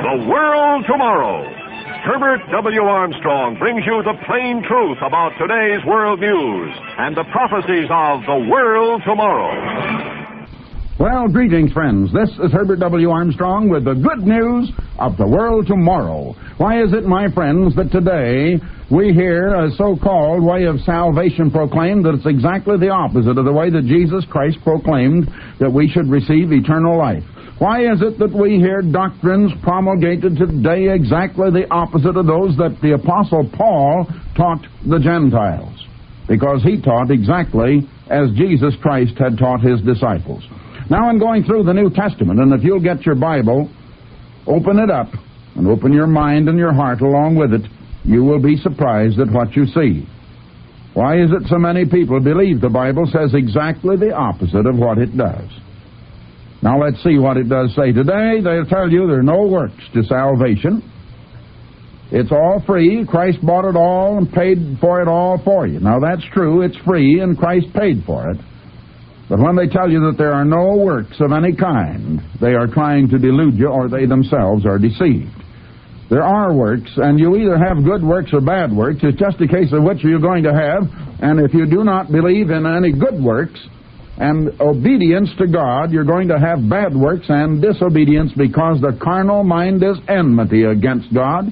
The World Tomorrow. Herbert W. Armstrong brings you the plain truth about today's world news and the prophecies of the world tomorrow. Well, greetings, friends. This is Herbert W. Armstrong with the good news of the world tomorrow. Why is it, my friends, that today we hear a so-called way of salvation proclaimed that it's exactly the opposite of the way that Jesus Christ proclaimed that we should receive eternal life? Why is it that we hear doctrines promulgated today exactly the opposite of those that the Apostle Paul taught the Gentiles? Because he taught exactly as Jesus Christ had taught his disciples. Now, in going through the New Testament, and if you'll get your Bible, open it up, and open your mind and your heart along with it, you will be surprised at what you see. Why is it so many people believe the Bible says exactly the opposite of what it does? Now, let's see what it does say. Today, they'll tell you there are no works to salvation. It's all free. Christ bought it all and paid for it all for you. Now, that's true. It's free, and Christ paid for it. But when they tell you that there are no works of any kind, they are trying to delude you, or they themselves are deceived. There are works, and you either have good works or bad works. It's just a case of which you're going to have. And if you do not believe in any good works and obedience to God, you're going to have bad works and disobedience, because the carnal mind is enmity against God.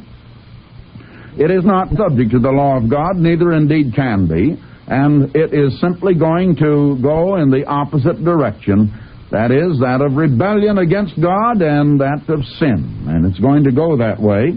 It is not subject to the law of God, neither indeed can be. And it is simply going to go in the opposite direction. That is, that of rebellion against God and that of sin. And it's going to go that way,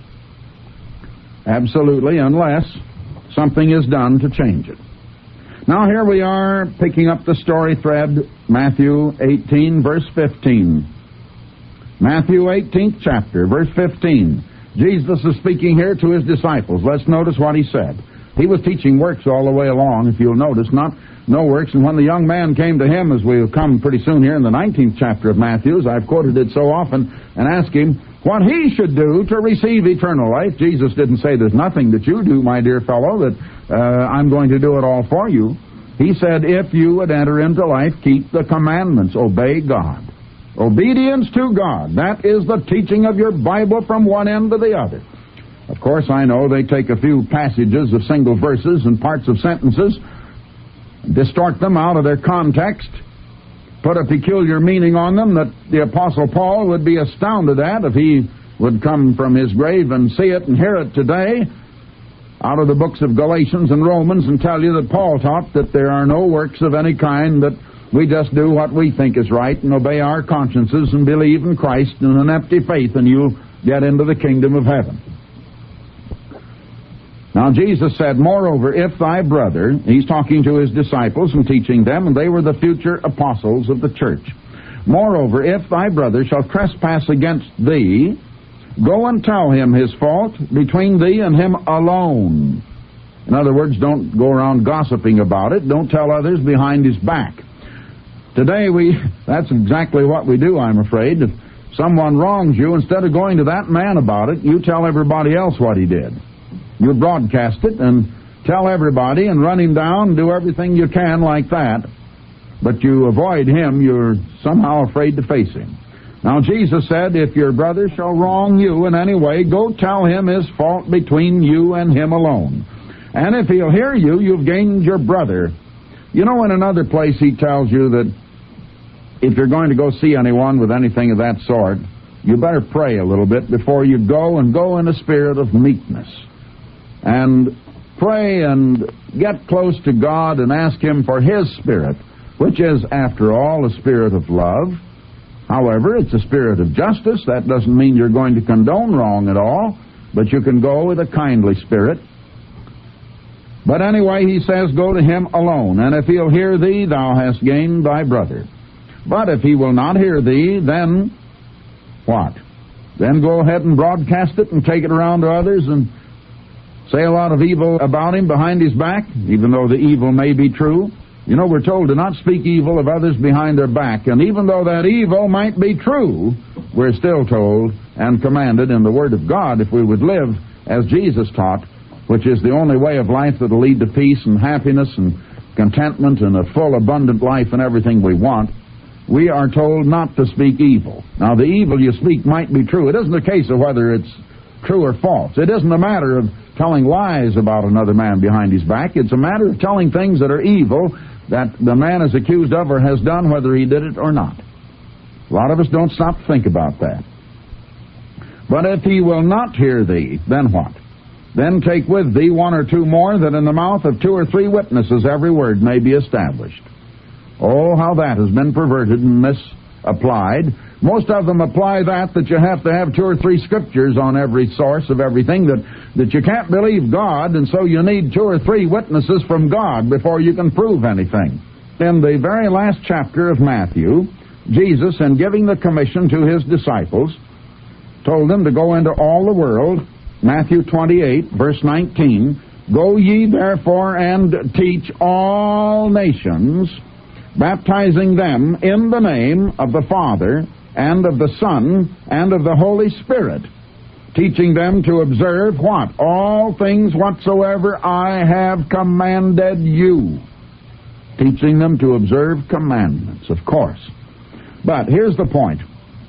absolutely, unless something is done to change it. Now here we are picking up the story thread, Matthew 18, verse 15. Matthew 18th chapter, verse 15. Jesus is speaking here to his disciples. Let's notice what he said. He was teaching works all the way along, if you'll notice, not no works. And when the young man came to him, as we'll come pretty soon here in the 19th chapter of Matthew, I've quoted it so often, and asked him what he should do to receive eternal life. Jesus didn't say, there's nothing that you do, my dear fellow, that I'm going to do it all for you. He said, if you would enter into life, keep the commandments, obey God. Obedience to God. That is the teaching of your Bible from one end to the other. Of course, I know they take a few passages of single verses and parts of sentences, distort them out of their context, put a peculiar meaning on them that the Apostle Paul would be astounded at if he would come from his grave and see it and hear it today out of the books of Galatians and Romans, and tell you that Paul taught that there are no works of any kind, that we just do what we think is right and obey our consciences and believe in Christ in an empty faith, and you'll get into the kingdom of heaven. Now, Jesus said, moreover, if thy brother, he's talking to his disciples and teaching them, and they were the future apostles of the church. Moreover, if thy brother shall trespass against thee, go and tell him his fault between thee and him alone. In other words, don't go around gossiping about it. Don't tell others behind his back. Today, that's exactly what we do, I'm afraid. If someone wrongs you, instead of going to that man about it, you tell everybody else what he did. You broadcast it and tell everybody and run him down and do everything you can like that. But you avoid him. You're somehow afraid to face him. Now, Jesus said, if your brother shall wrong you in any way, go tell him his fault between you and him alone. And if he'll hear you, you've gained your brother. You know, in another place he tells you that if you're going to go see anyone with anything of that sort, you better pray a little bit before you go, and go in a spirit of meekness. And pray and get close to God and ask him for his spirit, which is, after all, a spirit of love. However, it's a spirit of justice. That doesn't mean you're going to condone wrong at all, but you can go with a kindly spirit. But anyway, he says, go to him alone, and if he'll hear thee, thou hast gained thy brother. But if he will not hear thee, then what? Then go ahead and broadcast it and take it around to others and say a lot of evil about him behind his back, even though the evil may be true. You know, we're told to not speak evil of others behind their back. And even though that evil might be true, we're still told and commanded in the Word of God, if we would live as Jesus taught, which is the only way of life that will lead to peace and happiness and contentment and a full, abundant life and everything we want. we are told not to speak evil. Now, the evil you speak might be true. It isn't a case of whether it's true or false. It isn't a matter of telling lies about another man behind his back. It's a matter of telling things that are evil that the man is accused of or has done, whether he did it or not. A lot of us don't stop to think about that. But if he will not hear thee, then what? Then take with thee one or two more, that in the mouth of 2 or 3 witnesses every word may be established. Oh, how that has been perverted and misapplied. Most of them apply that you have to have 2 or 3 scriptures on every source of everything, that you can't believe God, and so you need 2 or 3 witnesses from God before you can prove anything. In the very last chapter of Matthew, Jesus, in giving the commission to his disciples, told them to go into all the world. Matthew 28, verse 19, Go ye therefore and teach all nations, baptizing them in the name of the Father, and of the Son, and of the Holy Spirit, teaching them to observe what? All things whatsoever I have commanded you. Teaching them to observe commandments, of course. But here's the point.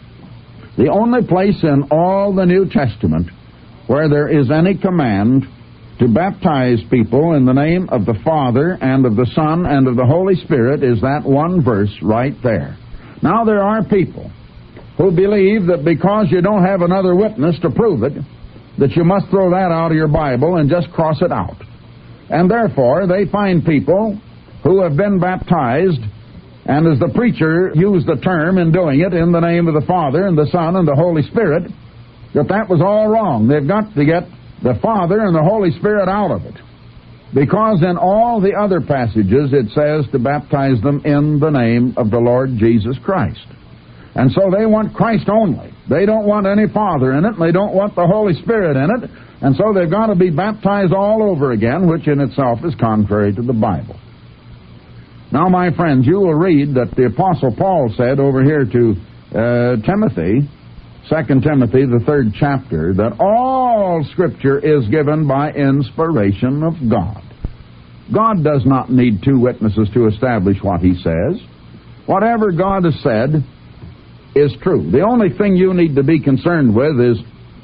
The only place in all the New Testament where there is any command to baptize people in the name of the Father and of the Son and of the Holy Spirit is that one verse right there. Now, there are people who believe that because you don't have another witness to prove it, that you must throw that out of your Bible and just cross it out. And therefore, they find people who have been baptized, and as the preacher used the term in doing it, in the name of the Father and the Son and the Holy Spirit, that was all wrong. They've got to get the Father and the Holy Spirit out of it. Because in all the other passages it says to baptize them in the name of the Lord Jesus Christ. And so they want Christ only. They don't want any Father in it, and they don't want the Holy Spirit in it. And so they've got to be baptized all over again, which in itself is contrary to the Bible. Now, my friends, you will read that the Apostle Paul said over here to Timothy, 2 Timothy, the 3rd chapter, that all Scripture is given by inspiration of God. God does not need 2 witnesses to establish what he says. Whatever God has said is true. The only thing you need to be concerned with is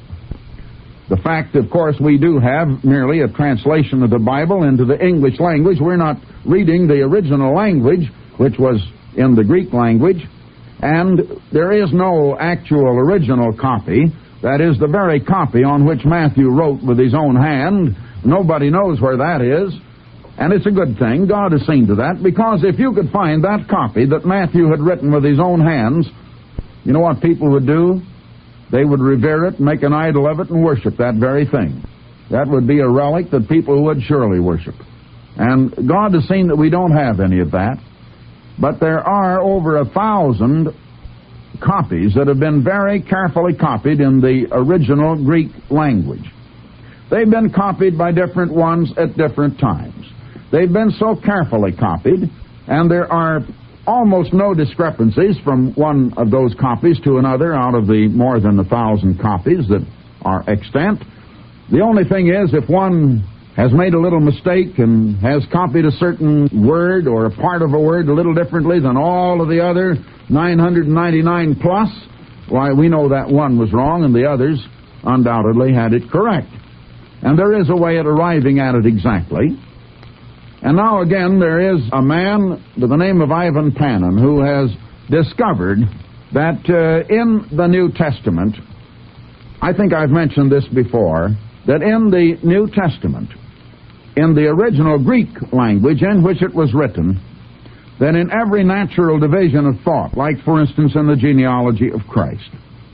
the fact, of course, we do have merely a translation of the Bible into the English language. We're not reading the original language, which was in the Greek language. And there is no actual original copy. That is the very copy on which Matthew wrote with his own hand. Nobody knows where that is. And it's a good thing. God has seen to that. Because if you could find that copy that Matthew had written with his own hands, you know what people would do? They would revere it, make an idol of it, and worship that very thing. That would be a relic that people would surely worship. And God has seen that we don't have any of that. But there are over 1,000 copies that have been very carefully copied in the original Greek language. They've been copied by different ones at different times. They've been so carefully copied, and there are almost no discrepancies from one of those copies to another out of the more than 1,000 copies that are extant. The only thing is, if one has made a little mistake and has copied a certain word or a part of a word a little differently than all of the other 999 plus, why, we know that one was wrong and the others undoubtedly had it correct. And there is a way of arriving at it exactly. And now again, there is a man by the name of Ivan Panin who has discovered that in the New Testament, I think I've mentioned this before, that in the New Testament, in the original Greek language in which it was written, that in every natural division of thought, like for instance in the genealogy of Christ,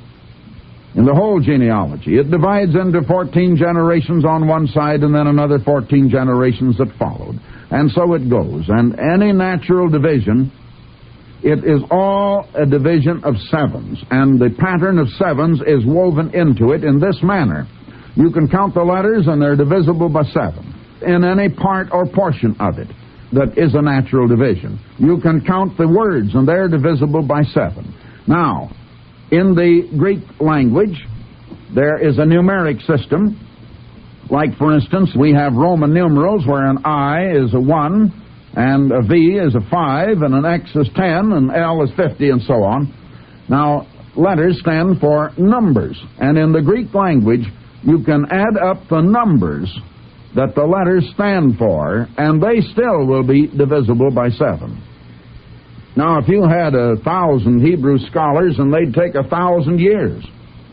in the whole genealogy, it divides into 14 generations on one side and then another 14 generations that followed. And so it goes. And any natural division, it is all a division of sevens. And the pattern of sevens is woven into it in this manner. You can count the letters and they're divisible by 7 in any part or portion of it that is a natural division. You can count the words and they're divisible by 7. Now, in the Greek language, there is a numeric system. Like, for instance, we have Roman numerals where an I is a 1, and a V is a 5, and an X is 10, and L is 50, and so on. Now, letters stand for numbers, and in the Greek language, you can add up the numbers that the letters stand for, and they still will be divisible by 7. Now, if you had 1,000 Hebrew scholars and they'd take 1,000 years,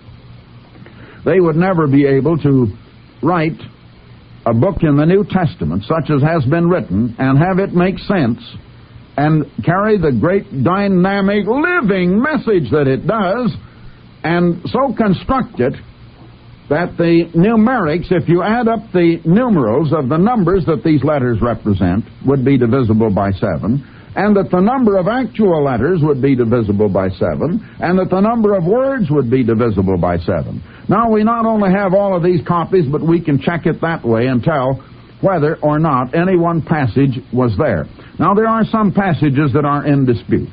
they would never be able to write a book in the New Testament, such as has been written, and have it make sense and carry the great dynamic living message that it does, and so construct it that the numerics, if you add up the numerals of the numbers that these letters represent, would be divisible by 7, and that the number of actual letters would be divisible by 7, and that the number of words would be divisible by 7. Now, we not only have all of these copies, but we can check it that way and tell whether or not any one passage was there. Now, there are some passages that are in dispute.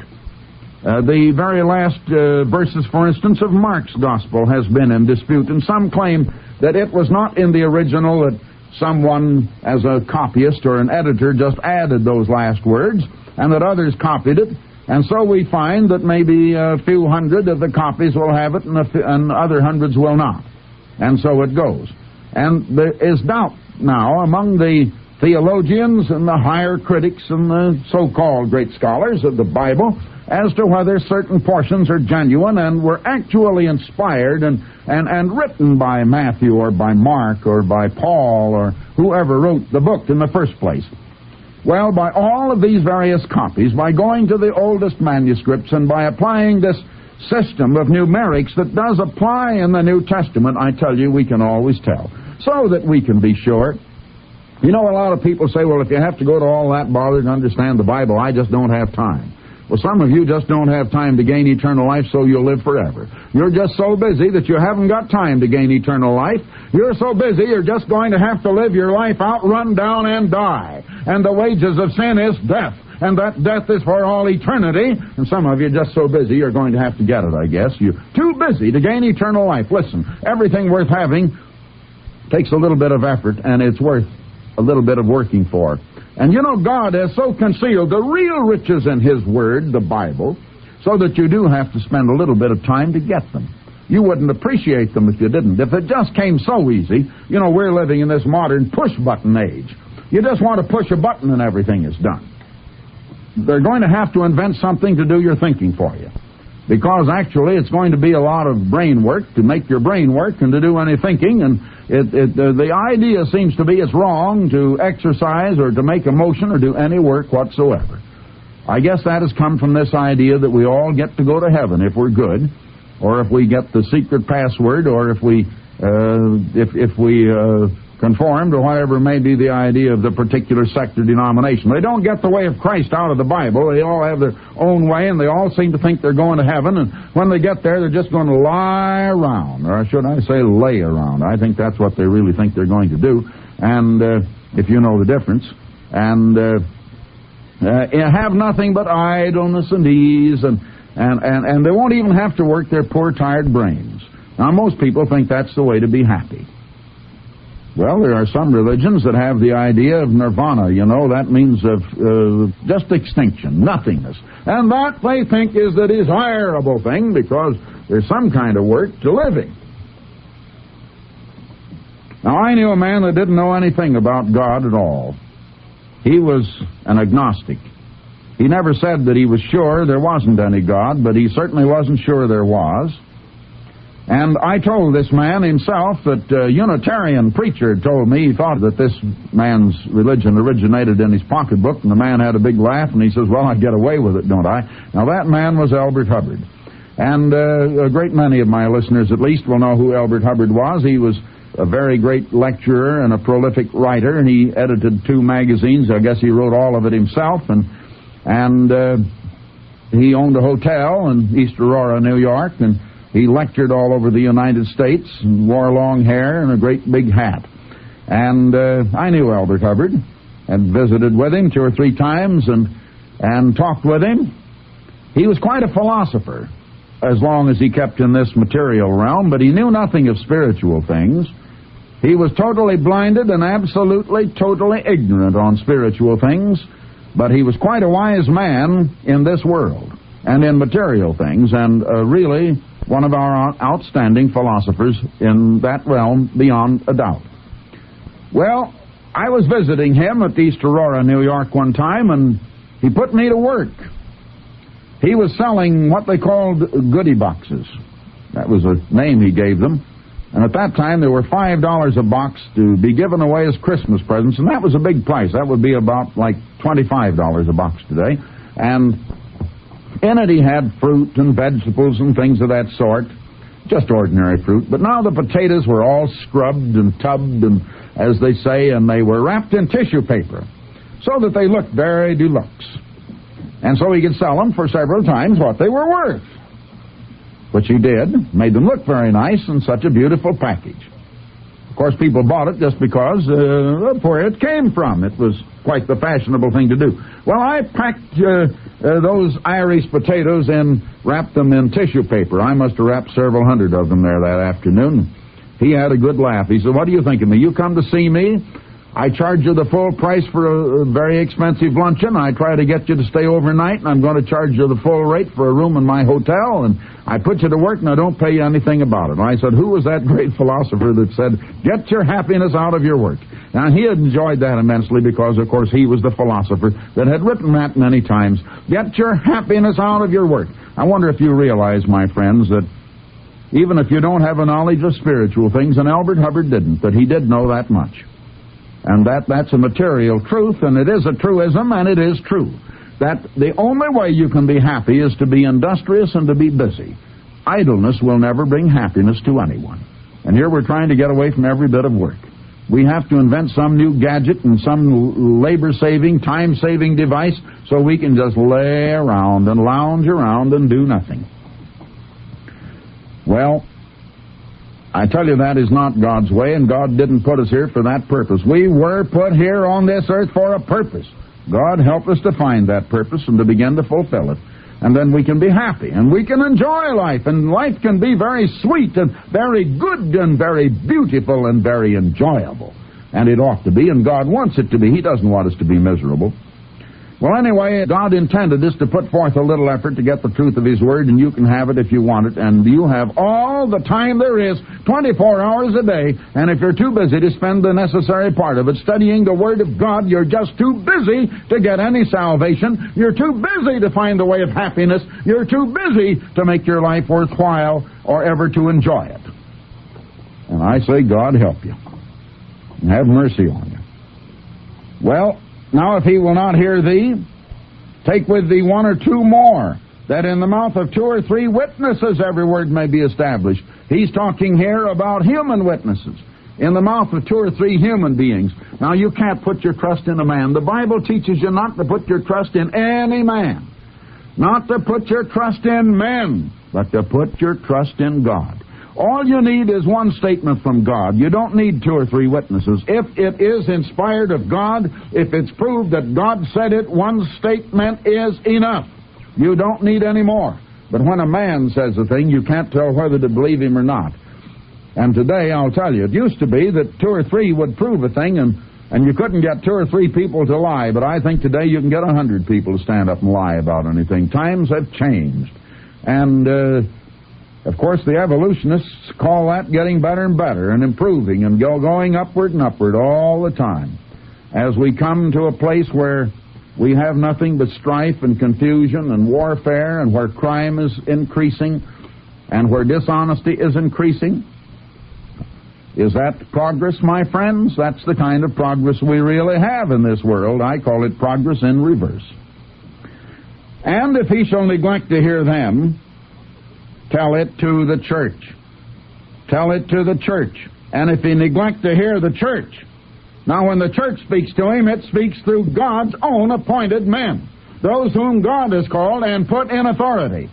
The very last verses, for instance, of Mark's Gospel has been in dispute, and some claim that it was not in the original, that someone, as a copyist or an editor, just added those last words, and that others copied it. And so we find that maybe a few hundred of the copies will have it, and other hundreds will not. And so it goes. And there is doubt now among the theologians and the higher critics and the so-called great scholars of the Bible as to whether certain portions are genuine and were actually inspired and written by Matthew or by Mark or by Paul or whoever wrote the book in the first place. Well, by all of these various copies, by going to the oldest manuscripts and by applying this system of numerics that does apply in the New Testament, I tell you, we can always tell, so that we can be sure. You know, a lot of people say, well, if you have to go to all that bother to understand the Bible, I just don't have time. Well, some of you just don't have time to gain eternal life, so you'll live forever. You're just so busy that you haven't got time to gain eternal life. You're so busy, you're just going to have to live your life out, run down, and die. And the wages of sin is death. And that death is for all eternity. And some of you are just so busy, you're going to have to get it, I guess. You're too busy to gain eternal life. Listen, everything worth having takes a little bit of effort, and it's worth a little bit of working for. And you know, God has so concealed the real riches in His Word, the Bible, so that you do have to spend a little bit of time to get them. You wouldn't appreciate them if you didn't. If it just came so easy, you know, we're living in this modern push-button age. You just want to push a button and everything is done. They're going to have to invent something to do your thinking for you. Because actually it's going to be a lot of brain work to make your brain work and to do any thinking, and the idea seems to be it's wrong to exercise or to make a motion or do any work whatsoever. I guess that has come from this idea that we all get to go to heaven if we're good, or if we get the secret password, or if we conform to whatever may be the idea of the particular sect or denomination. They don't get the way of Christ out of the Bible. They all have their own way, and they all seem to think they're going to heaven, and when they get there, they're just going to lie around, or should I say lay around. I think that's what they really think they're going to do, and if you know the difference. And have nothing but idleness and ease, and they won't even have to work their poor, tired brains. Now, most people think that's the way to be happy. Well, there are some religions that have the idea of nirvana, you know. That means of just extinction, nothingness. And that, they think, is the desirable thing because there's some kind of work to living. Now, I knew a man that didn't know anything about God at all. He was an agnostic. He never said that he was sure there wasn't any God, but he certainly wasn't sure there was. And I told this man himself that a Unitarian preacher told me he thought that this man's religion originated in his pocketbook, and the man had a big laugh, and he says, well, I get away with it, don't I? Now, that man was Elbert Hubbard. And a great many of my listeners, at least, will know who Elbert Hubbard was. He was a very great lecturer and a prolific writer, and he edited 2 magazines. I guess he wrote all of it himself, and he owned a hotel in East Aurora, New York, and he lectured all over the United States and wore long hair and a great big hat. And I knew Elbert Hubbard and visited with him 2 or 3 times and talked with him. He was quite a philosopher as long as he kept in this material realm, but he knew nothing of spiritual things. He was totally blinded and absolutely, totally ignorant on spiritual things. But he was quite a wise man in this world and in material things, and really one of our outstanding philosophers in that realm beyond a doubt. Well, I was visiting him at East Aurora, New York one time, and he put me to work. He was selling what they called goodie boxes. That was a name he gave them. And at that time, they were $5 a box to be given away as Christmas presents, and that was a big price. That would be about like $25 a box today. And in it, he had fruit and vegetables and things of that sort, just ordinary fruit. But now the potatoes were all scrubbed and tubbed, and as they say, and they were wrapped in tissue paper so that they looked very deluxe. And so he could sell them for several times what they were worth, which he did, made them look very nice in such a beautiful package. Of course, people bought it just because of where it came from. It was quite the fashionable thing to do. Well, I packed those Irish potatoes and wrapped them in tissue paper. I must have wrapped several hundred of them there that afternoon. He had a good laugh. He said, "What do you think of me? You come to see me, I charge you the full price for a very expensive luncheon. I try to get you to stay overnight, and I'm going to charge you the full rate for a room in my hotel, and I put you to work, and I don't pay you anything about it." And I said, "Who was that great philosopher that said, 'Get your happiness out of your work'?" Now, he had enjoyed that immensely because, of course, he was the philosopher that had written that many times. Get your happiness out of your work. I wonder if you realize, my friends, that even if you don't have a knowledge of spiritual things, and Albert Hubbard didn't, that he did know that much. And that's a material truth, and it is a truism, and it is true, that the only way you can be happy is to be industrious and to be busy. Idleness will never bring happiness to anyone. And here we're trying to get away from every bit of work. We have to invent some new gadget and some labor-saving, time-saving device so we can just lay around and lounge around and do nothing. Well, I tell you, that is not God's way, and God didn't put us here for that purpose. We were put here on this earth for a purpose. God help us to find that purpose and to begin to fulfill it. And then we can be happy, and we can enjoy life, and life can be very sweet and very good and very beautiful and very enjoyable. And it ought to be, and God wants it to be. He doesn't want us to be miserable. Well, anyway, God intended us to put forth a little effort to get the truth of His Word, and you can have it if you want it, and you have all the time there is, 24 hours a day, and if you're too busy to spend the necessary part of it studying the Word of God, you're just too busy to get any salvation. You're too busy to find the way of happiness. You're too busy to make your life worthwhile or ever to enjoy it. And I say, God help you, and have mercy on you. Well, now, if He will not hear thee, take with thee one or two more, that in the mouth of 2 or 3 witnesses every word may be established. He's talking here about human witnesses, in the mouth of 2 or 3 human beings. Now, you can't put your trust in a man. The Bible teaches you not to put your trust in any man, not to put your trust in men, but to put your trust in God. All you need is one statement from God. You don't need 2 or 3 witnesses. If it is inspired of God, if it's proved that God said it, one statement is enough. You don't need any more. But when a man says a thing, you can't tell whether to believe him or not. And today, I'll tell you, it used to be that 2 or 3 would prove a thing, and you couldn't get 2 or 3 people to lie. But I think today you can get 100 people to stand up and lie about anything. Times have changed. And of course, the evolutionists call that getting better and better and improving and going upward and upward all the time. As we come to a place where we have nothing but strife and confusion and warfare, and where crime is increasing and where dishonesty is increasing. Is that progress, my friends? That's the kind of progress we really have in this world. I call it progress in reverse. And if he shall neglect to hear them, tell it to the church. Tell it to the church. And if he neglect to hear the church, now when the church speaks to him, it speaks through God's own appointed men, those whom God has called and put in authority.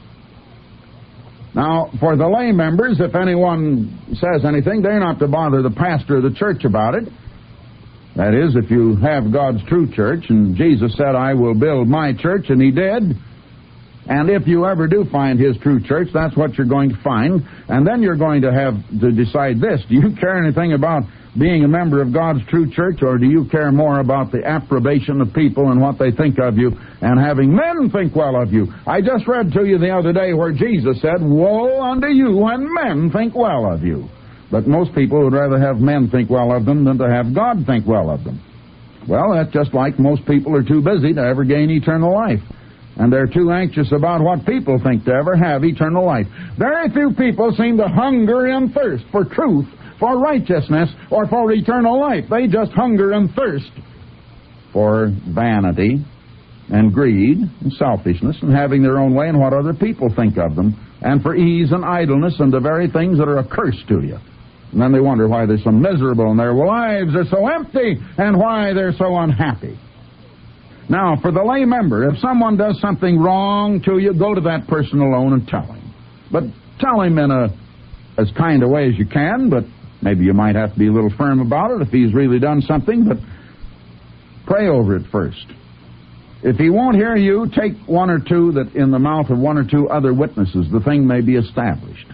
Now, for the lay members, if anyone says anything, they're not to bother the pastor of the church about it. That is, if you have God's true church, and Jesus said, I will build my church, and He did. And if you ever do find His true church, that's what you're going to find. And then you're going to have to decide this. Do you care anything about being a member of God's true church, or do you care more about the approbation of people and what they think of you and having men think well of you? I just read to you the other day where Jesus said, "Woe unto you when men think well of you." But most people would rather have men think well of them than to have God think well of them. Well, that's just like most people are too busy to ever gain eternal life. And they're too anxious about what people think to ever have eternal life. Very few people seem to hunger and thirst for truth, for righteousness, or for eternal life. They just hunger and thirst for vanity and greed and selfishness and having their own way and what other people think of them, and for ease and idleness and the very things that are a curse to you. And then they wonder why they're so miserable and their lives are so empty and why they're so unhappy. Now, for the lay member, if someone does something wrong to you, go to that person alone and tell him. But tell him in as kind a way as you can, but maybe you might have to be a little firm about it if he's really done something, but pray over it first. If he won't hear you, take one or two that in the mouth of one or two other witnesses, the thing may be established.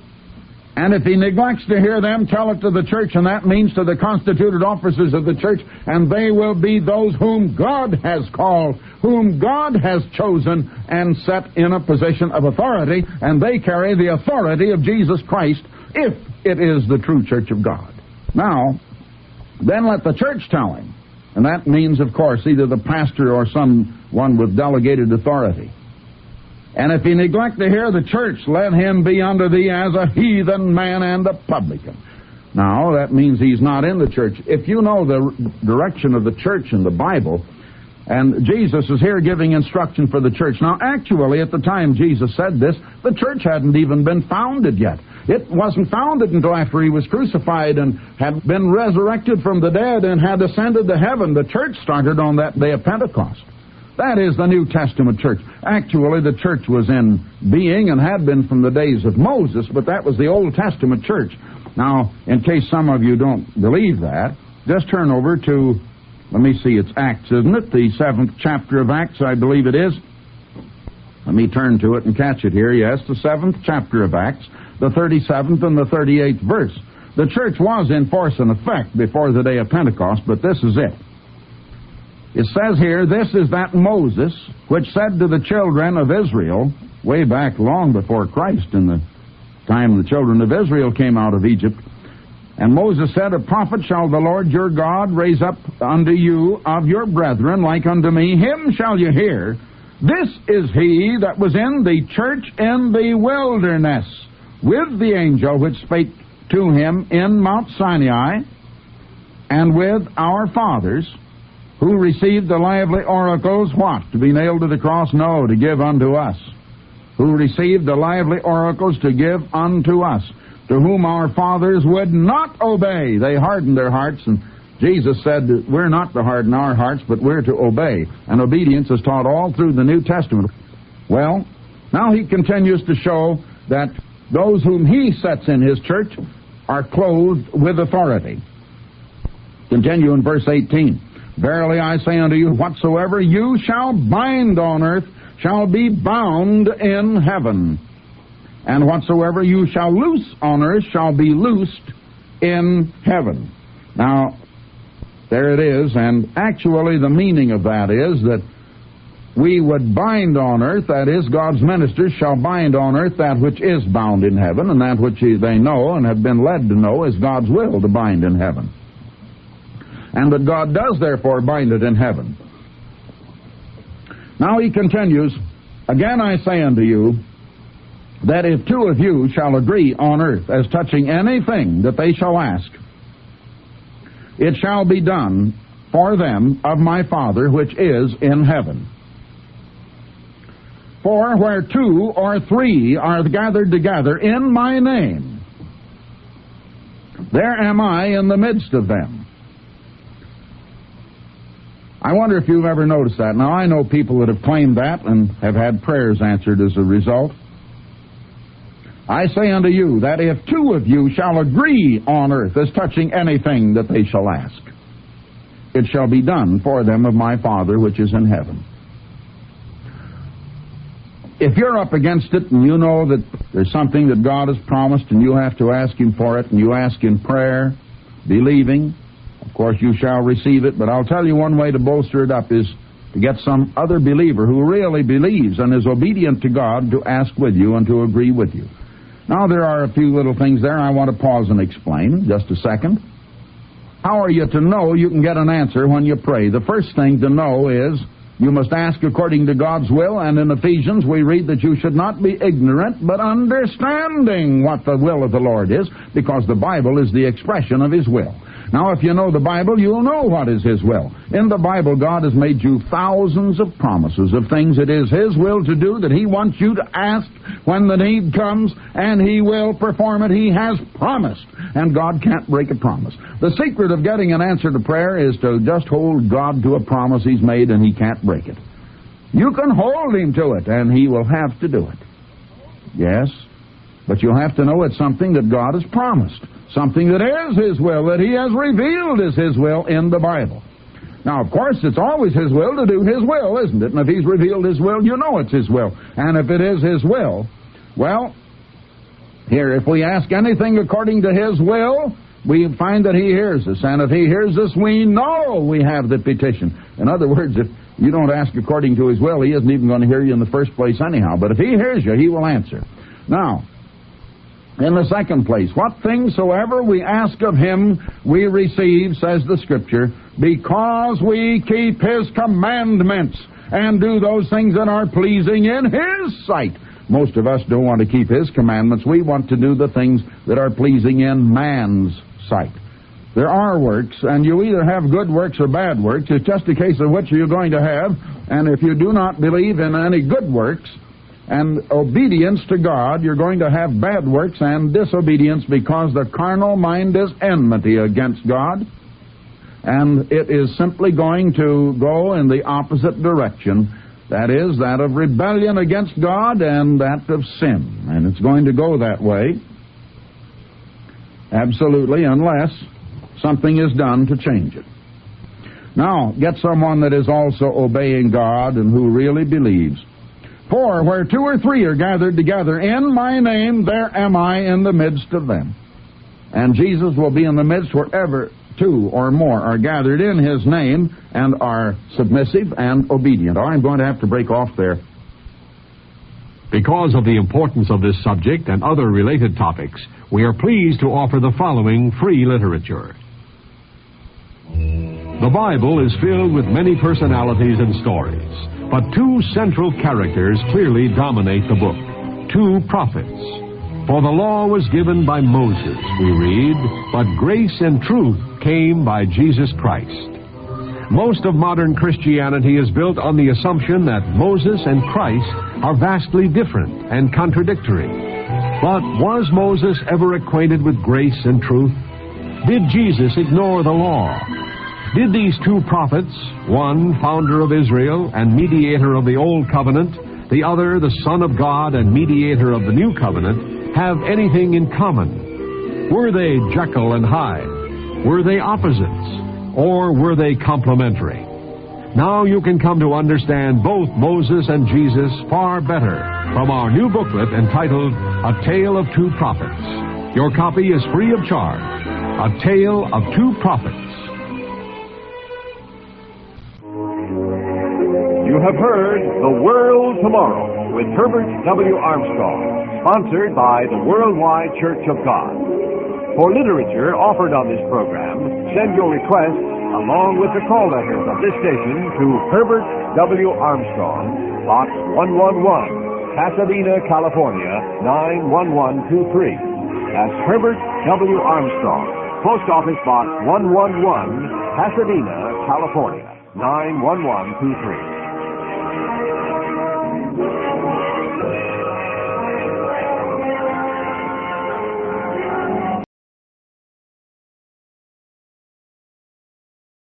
And if he neglects to hear them, tell it to the church, and that means to the constituted officers of the church, and they will be those whom God has called, whom God has chosen and set in a position of authority, and they carry the authority of Jesus Christ if it is the true church of God. Now, then let the church tell him, and that means, of course, either the pastor or someone with delegated authority. And if he neglect to hear the church, let him be unto thee as a heathen man and a publican. Now, that means he's not in the church. If you know the direction of the church in the Bible, and Jesus is here giving instruction for the church. Now, actually, at the time Jesus said this, the church hadn't even been founded yet. It wasn't founded until after he was crucified and had been resurrected from the dead and had ascended to heaven. The church started on that day of Pentecost. That is the New Testament church. Actually, the church was in being and had been from the days of Moses, but that was the Old Testament church. Now, in case some of you don't believe that, just turn over to, let me see, it's Acts, isn't it? The 7th chapter of Acts, I believe it is. Let me turn to it and catch it here. Yes, the 7th chapter of Acts, the 37th and the 38th verse. The church was in force and effect before the day of Pentecost, but this is it. It says here, this is that Moses, which said to the children of Israel, way back long before Christ, in the time the children of Israel came out of Egypt, and Moses said, a prophet shall the Lord your God raise up unto you of your brethren, like unto me, him shall you hear. This is he that was in the church in the wilderness, with the angel which spake to him in Mount Sinai, and with our fathers, who received the lively oracles, what? To be nailed to the cross? No, to give unto us. Who received the lively oracles to give unto us, to whom our fathers would not obey. They hardened their hearts, and Jesus said that we're not to harden our hearts, but we're to obey. And obedience is taught all through the New Testament. Well, now he continues to show that those whom he sets in his church are clothed with authority. Continue in verse 18. Verily I say unto you, whatsoever you shall bind on earth shall be bound in heaven. And whatsoever you shall loose on earth shall be loosed in heaven. Now, there it is, and actually the meaning of that is that we would bind on earth, that is, God's ministers shall bind on earth that which is bound in heaven, and that which they know and have been led to know is God's will to bind in heaven. And that God does therefore bind it in heaven. Now he continues, again I say unto you, that if two of you shall agree on earth as touching anything that they shall ask, it shall be done for them of my Father which is in heaven. For where two or three are gathered together in my name, there am I in the midst of them. I wonder if you've ever noticed that. Now, I know people that have claimed that and have had prayers answered as a result. I say unto you that if two of you shall agree on earth as touching anything that they shall ask, it shall be done for them of my Father which is in heaven. If you're up against it and you know that there's something that God has promised and you have to ask Him for it and you ask in prayer, believing. Of course, you shall receive it, but I'll tell you one way to bolster it up is to get some other believer who really believes and is obedient to God to ask with you and to agree with you. Now, there are a few little things there I want to pause and explain. Just a second. How are you to know you can get an answer when you pray? The first thing to know is you must ask according to God's will, and in Ephesians we read that you should not be ignorant, but understanding what the will of the Lord is, because the Bible is the expression of His will. Now, if you know the Bible, you'll know what is His will. In the Bible, God has made you thousands of promises of things it is His will to do, that He wants you to ask when the need comes, and He will perform it. He has promised, and God can't break a promise. The secret of getting an answer to prayer is to just hold God to a promise He's made, and He can't break it. You can hold Him to it, and He will have to do it. Yes, but you'll have to know it's something that God has promised. Something that is His will, that He has revealed as His will in the Bible. Now, of course, it's always His will to do His will, isn't it? And if He's revealed His will, you know it's His will. And if it is His will, well, here, if we ask anything according to His will, we find that He hears us. And if He hears us, we know we have the petition. In other words, if you don't ask according to His will, He isn't even going to hear you in the first place anyhow. But if He hears you, He will answer. Now, in the second place, what things soever we ask of Him, we receive, says the Scripture, because we keep His commandments and do those things that are pleasing in His sight. Most of us don't want to keep His commandments. We want to do the things that are pleasing in man's sight. There are works, and you either have good works or bad works. It's just a case of which you're going to have. And if you do not believe in any good works and obedience to God, you're going to have bad works and disobedience, because the carnal mind is enmity against God, and it is simply going to go in the opposite direction. That is, that of rebellion against God and that of sin. And it's going to go that way, absolutely, unless something is done to change it. Now, get someone that is also obeying God and who really believes. For where two or three are gathered together in my name, there am I in the midst of them. And Jesus will be in the midst wherever two or more are gathered in His name and are submissive and obedient. I'm going to have to break off there. Because of the importance of this subject and other related topics, we are pleased to offer the following free literature. The Bible is filled with many personalities and stories, but two central characters clearly dominate the book: two prophets. For the law was given by Moses, we read, but grace and truth came by Jesus Christ. Most of modern Christianity is built on the assumption that Moses and Christ are vastly different and contradictory. But was Moses ever acquainted with grace and truth? Did Jesus ignore the law? Did these two prophets, one founder of Israel and mediator of the Old Covenant, the other the Son of God and mediator of the New Covenant, have anything in common? Were they Jekyll and Hyde? Were they opposites? Or were they complementary? Now you can come to understand both Moses and Jesus far better from our new booklet entitled A Tale of Two Prophets. Your copy is free of charge. A Tale of Two Prophets. You have heard The World Tomorrow with Herbert W. Armstrong, sponsored by the Worldwide Church of God. For literature offered on this program, send your request along with the call letters of this station to Herbert W. Armstrong, Box 111, Pasadena, California, 91123. That's Herbert W. Armstrong, Post Office Box 111, Pasadena, California, 91123.